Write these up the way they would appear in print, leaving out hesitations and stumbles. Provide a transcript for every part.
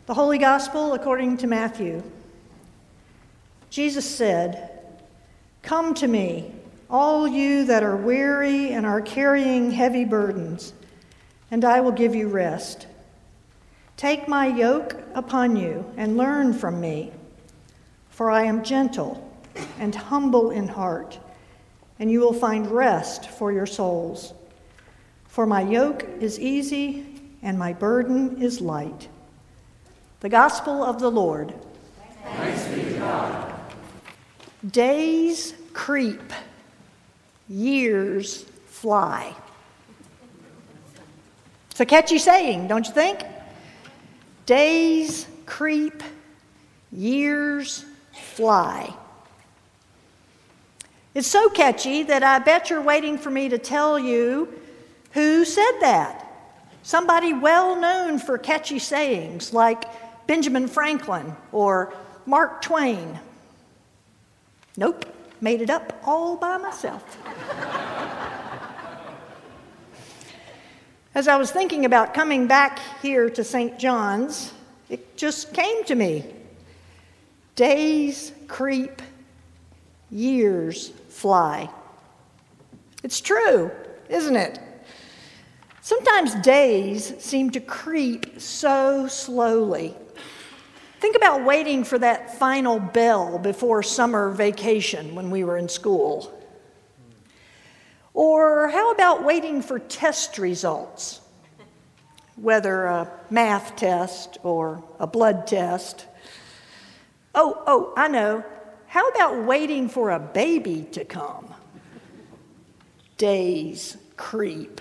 The Holy Gospel according to Matthew. Jesus said, "Come to me, all you that are weary and are carrying heavy burdens, and I will give you rest. Take my yoke upon you and learn from me, for I am gentle and humble in heart, and you will find rest for your souls. For my yoke is easy and my burden is light." The Gospel of the Lord. Thanks be to God. Days creep, years fly. It's a catchy saying, don't you think? Days creep, years fly. It's so catchy that I bet you're waiting for me to tell you who said that. Somebody well known for catchy sayings like Benjamin Franklin or Mark Twain. Nope, made it up all by myself. As I was thinking about coming back here to St. John's, it just came to me. Days creep, years fly. It's true, isn't it? Sometimes days seem to creep so slowly. Think about waiting for that final bell before summer vacation when we were in school. Or how about waiting for test results, whether a math test or a blood test? I know. How about waiting for a baby to come? Days creep.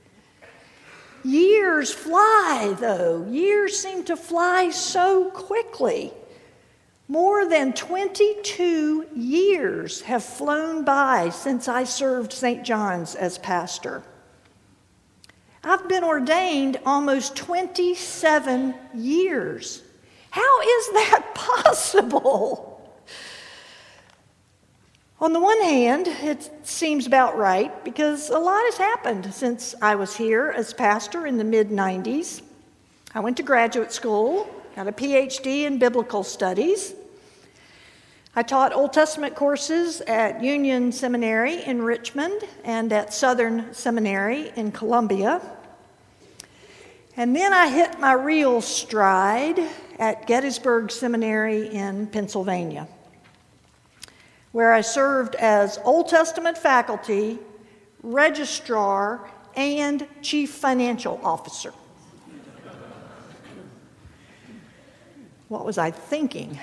Years fly, though. Years seem to fly so quickly. More than 22 years have flown by since I served St. John's as pastor. I've been ordained almost 27 years. How is that possible? On the one hand, it seems about right because a lot has happened since I was here as pastor in the mid-90s. I went to graduate school, got a PhD in biblical studies. I taught Old Testament courses at Union Seminary in Richmond and at Southern Seminary in Columbia. And then I hit my real stride at Gettysburg Seminary in Pennsylvania, where I served as Old Testament faculty, registrar, and chief financial officer. What was I thinking?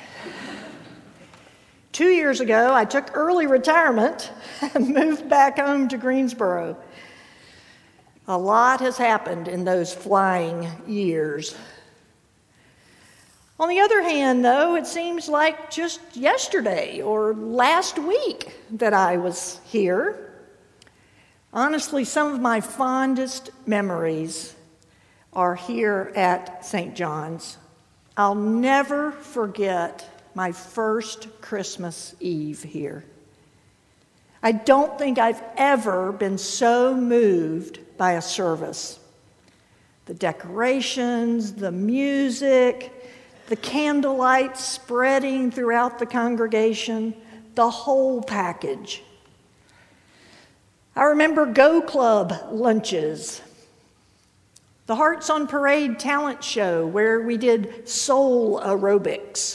2 years ago, I took early retirement and moved back home to Greensboro. A lot has happened in those flying years. On the other hand, though, it seems like just yesterday or last week that I was here. Honestly, some of my fondest memories are here at St. John's. I'll never forget my first Christmas Eve here. I don't think I've ever been so moved by a service. The decorations, the music, the candlelight spreading throughout the congregation, the whole package. I remember Go Club lunches, the Hearts on Parade talent show where we did soul aerobics,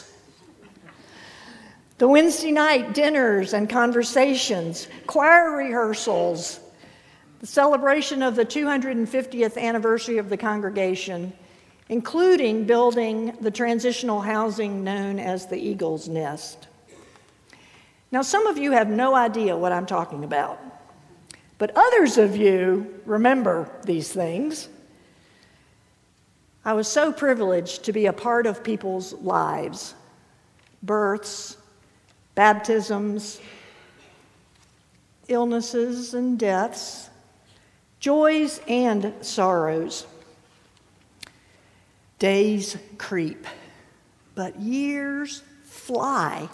the Wednesday night dinners and conversations, choir rehearsals, the celebration of the 250th anniversary of the congregation, including building the transitional housing known as the Eagle's Nest. Now, some of you have no idea what I'm talking about, but others of you remember these things. I was so privileged to be a part of people's lives, births, baptisms, illnesses and deaths, joys and sorrows. Days creep, but years fly.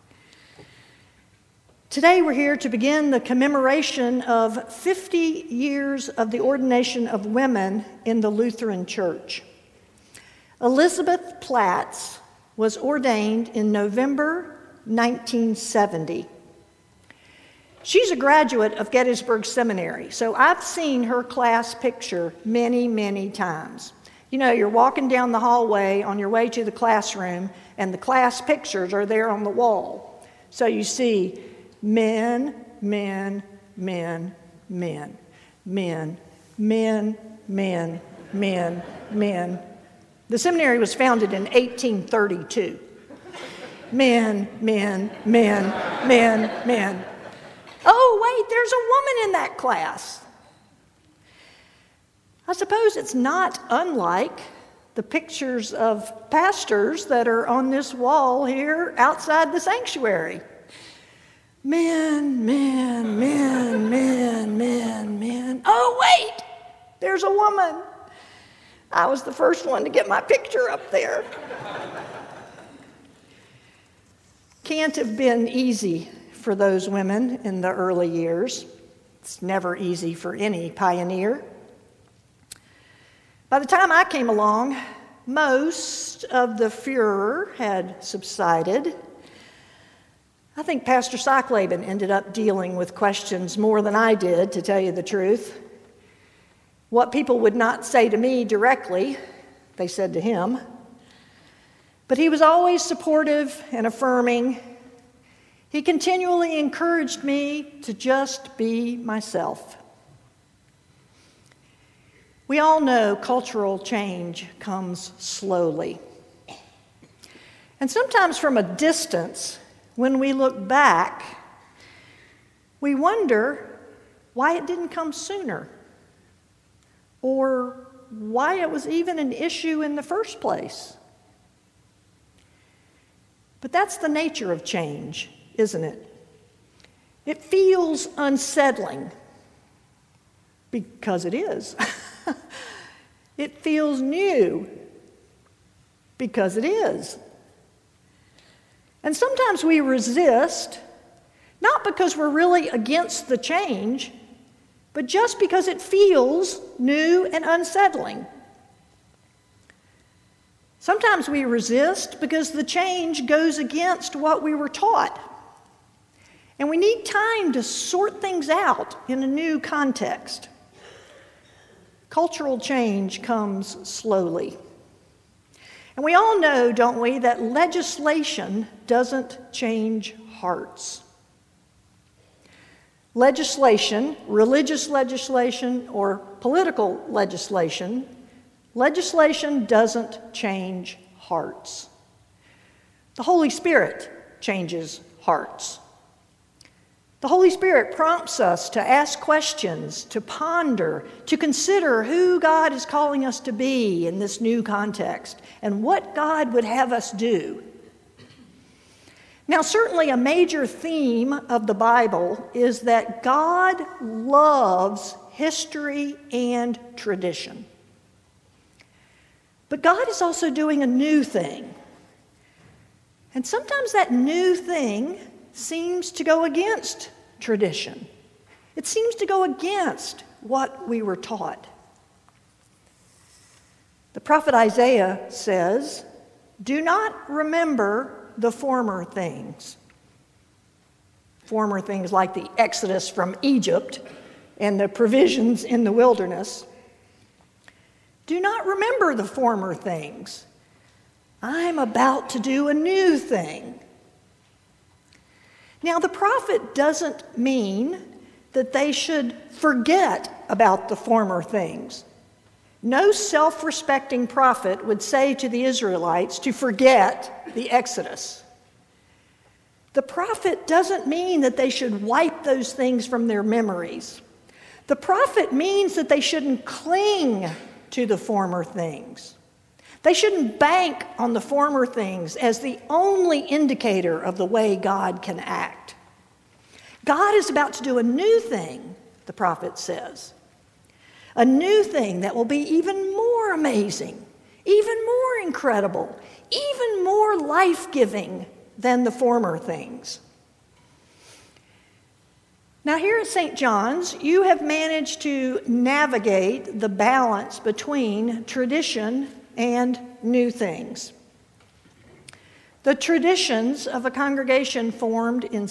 Today we're here to begin the commemoration of 50 years of the ordination of women in the Lutheran Church. Elizabeth Platts was ordained in November 1970. She's a graduate of Gettysburg Seminary, so I've seen her class picture many, many times. You know, you're walking down the hallway on your way to the classroom, and the class pictures are there on the wall. So you see men, men, men, men, men, men, men, men, men. The seminary was founded in 1832. Men, men, men, men, men. Oh, wait, there's a woman in that class. I suppose it's not unlike the pictures of pastors that are on this wall here outside the sanctuary. Men, men, men, men, men, men. Oh, wait, there's a woman. I was the first one to get my picture up there. Can't have been easy for those women in the early years. It's never easy for any pioneer. By the time I came along, most of the furor had subsided. I think Pastor Socklaben ended up dealing with questions more than I did, to tell you the truth. What people would not say to me directly, they said to him. But he was always supportive and affirming. He continually encouraged me to just be myself. We all know cultural change comes slowly. And sometimes from a distance, when we look back, we wonder why it didn't come sooner, or why it was even an issue in the first place. But that's the nature of change, isn't it? It feels unsettling, because it is. It feels new, because it is. And sometimes we resist, not because we're really against the change, but just because it feels new and unsettling. Sometimes we resist because the change goes against what we were taught. And we need time to sort things out in a new context. Cultural change comes slowly. And we all know, don't we, that legislation doesn't change hearts. Legislation, religious legislation, or political legislation, legislation doesn't change hearts. The Holy Spirit changes hearts. The Holy Spirit prompts us to ask questions, to ponder, to consider who God is calling us to be in this new context and what God would have us do. Now, certainly a major theme of the Bible is that God loves history and tradition. But God is also doing a new thing. And sometimes that new thing seems to go against tradition. It seems to go against what we were taught. The prophet Isaiah says, "Do not remember the former things." Former things like the exodus from Egypt and the provisions in the wilderness. Do not remember the former things. I'm about to do a new thing. Now, the prophet doesn't mean that they should forget about the former things. No self-respecting prophet would say to the Israelites to forget the Exodus. The prophet doesn't mean that they should wipe those things from their memories. The prophet means that they shouldn't cling to the former things. They shouldn't bank on the former things as the only indicator of the way God can act. God is about to do a new thing, the prophet says. A new thing that will be even more amazing, even more incredible, even more life-giving than the former things. Now, here at St. John's, you have managed to navigate the balance between tradition and new things. The traditions of a congregation formed in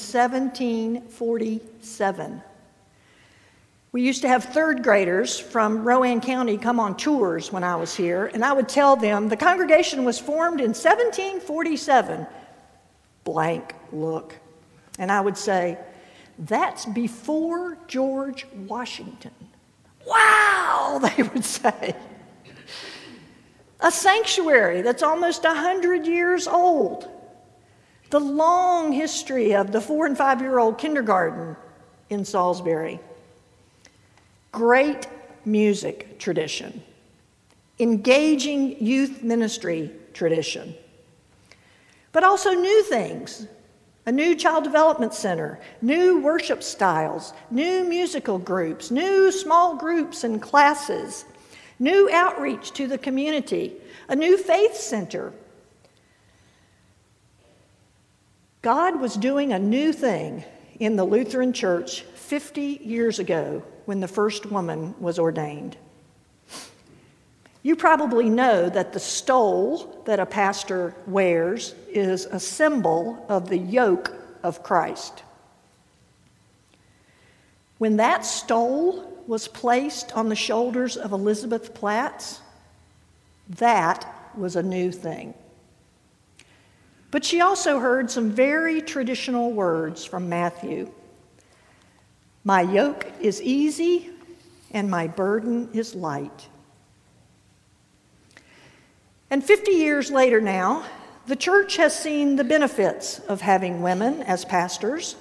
1747. We used to have third graders from Rowan County come on tours when I was here, and I would tell them the congregation was formed in 1747. Blank look. And I would say, that's before George Washington. Wow, they would say. A sanctuary that's almost 100 years old. The long history of the 4- and 5-year-old kindergarten in Salisbury. Great music tradition. Engaging youth ministry tradition. But also new things. A new child development center, new worship styles, new musical groups, new small groups and classes, new outreach to the community, a new faith center. God was doing a new thing in the Lutheran Church 50 years ago when the first woman was ordained. You probably know that the stole that a pastor wears is a symbol of the yoke of Christ. When that stole was placed on the shoulders of Elizabeth Platts, that was a new thing. But she also heard some very traditional words from Matthew. My yoke is easy and my burden is light. And 50 years later now, the church has seen the benefits of having women as pastors.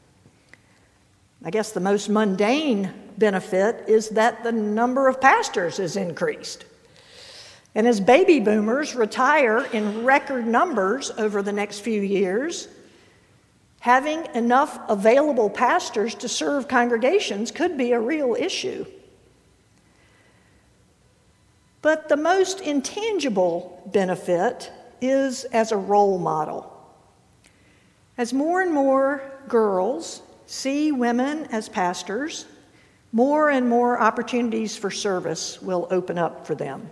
I guess the most mundane benefit is that the number of pastors is increased. And as baby boomers retire in record numbers over the next few years, having enough available pastors to serve congregations could be a real issue. But the most intangible benefit is as a role model. As more and more girls see women as pastors, more and more opportunities for service will open up for them.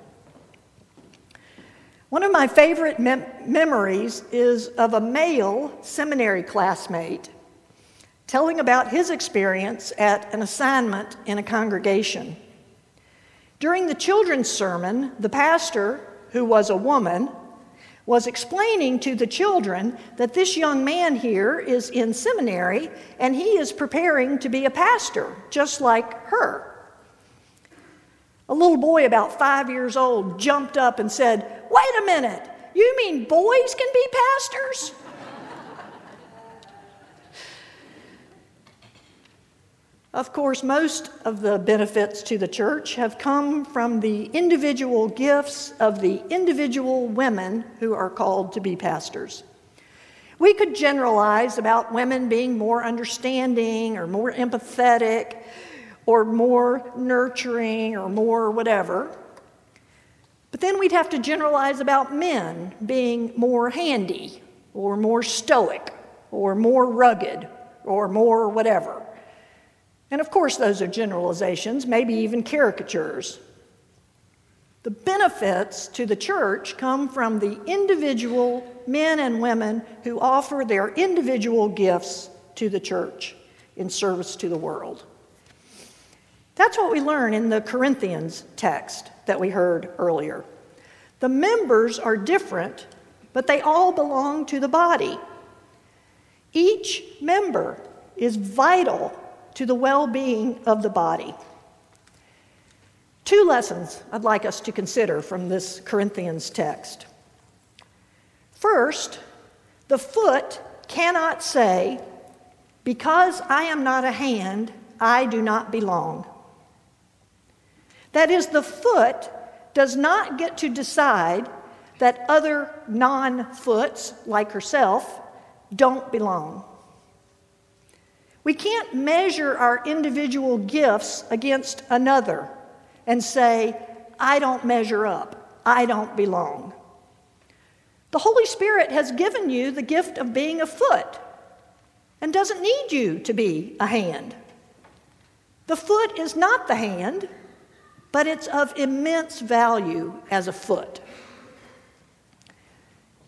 One of my favorite memories is of a male seminary classmate telling about his experience at an assignment in a congregation. During the children's sermon, the pastor, who was a woman, was explaining to the children that this young man here is in seminary and he is preparing to be a pastor, just like her. A little boy about 5 years old jumped up and said, "Wait a minute, you mean boys can be pastors?" Of course, most of the benefits to the church have come from the individual gifts of the individual women who are called to be pastors. We could generalize about women being more understanding or more empathetic or more nurturing or more whatever. But then we'd have to generalize about men being more handy or more stoic or more rugged or more whatever. And of course, those are generalizations, maybe even caricatures. The benefits to the church come from the individual men and women who offer their individual gifts to the church in service to the world. That's what we learn in the Corinthians text that we heard earlier. The members are different, but they all belong to the body. Each member is vital to the well-being of the body. Two lessons I'd like us to consider from this Corinthians text. First, the foot cannot say, "Because I am not a hand, I do not belong." That is, the foot does not get to decide that other non-foots, like herself, don't belong. We can't measure our individual gifts against another and say, "I don't measure up, I don't belong." The Holy Spirit has given you the gift of being a foot and doesn't need you to be a hand. The foot is not the hand, but it's of immense value as a foot.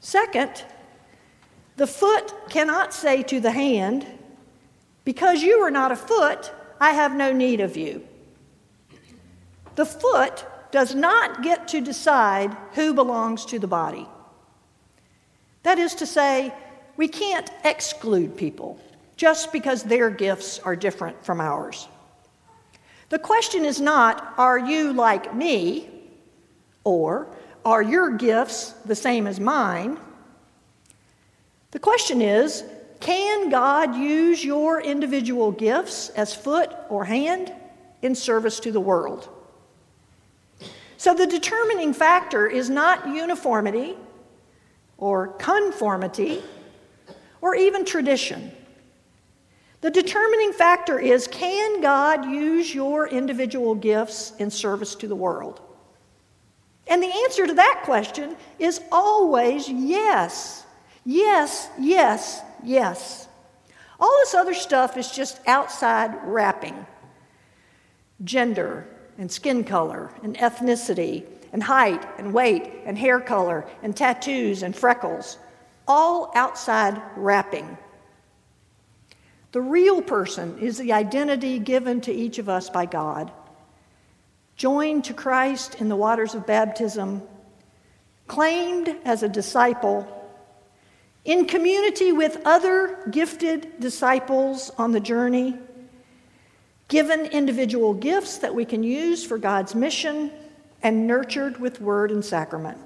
Second, the foot cannot say to the hand, "Because you are not a foot, I have no need of you." The foot does not get to decide who belongs to the body. That is to say, we can't exclude people just because their gifts are different from ours. The question is not, are you like me? Or, are your gifts the same as mine? The question is, can God use your individual gifts as foot or hand in service to the world? So the determining factor is not uniformity or conformity or even tradition. The determining factor is, can God use your individual gifts in service to the world? And the answer to that question is always yes. Yes, yes, yes. All this other stuff is just outside wrapping. Gender and skin color and ethnicity and height and weight and hair color and tattoos and freckles, all outside wrapping. The real person is the identity given to each of us by God, joined to Christ in the waters of baptism, claimed as a disciple, in community with other gifted disciples on the journey, given individual gifts that we can use for God's mission, and nurtured with word and sacrament.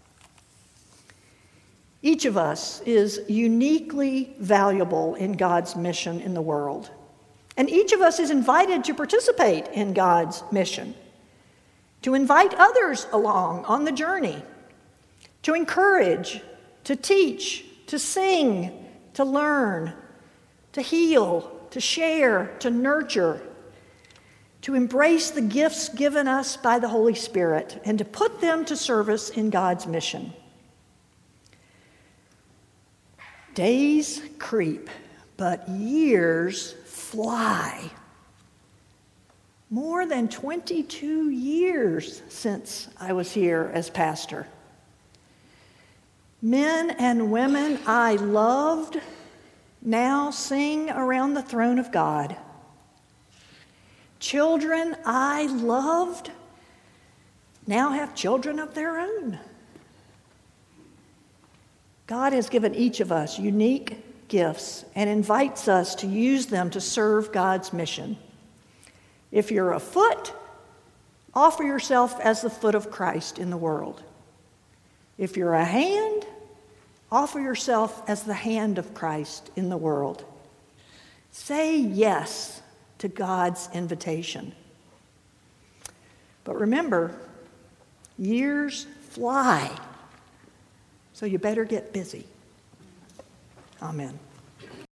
Each of us is uniquely valuable in God's mission in the world, and each of us is invited to participate in God's mission, to invite others along on the journey, to encourage, to teach, to sing, to learn, to heal, to share, to nurture, to embrace the gifts given us by the Holy Spirit, and to put them to service in God's mission. Days creep, but years fly. More than 22 years since I was here as pastor. Men and women I loved now sing around the throne of God. Children I loved now have children of their own. God has given each of us unique gifts and invites us to use them to serve God's mission. If you're a foot, offer yourself as the foot of Christ in the world. If you're a hand, offer yourself as the hand of Christ in the world. Say yes to God's invitation. But remember, years fly, so you better get busy. Amen.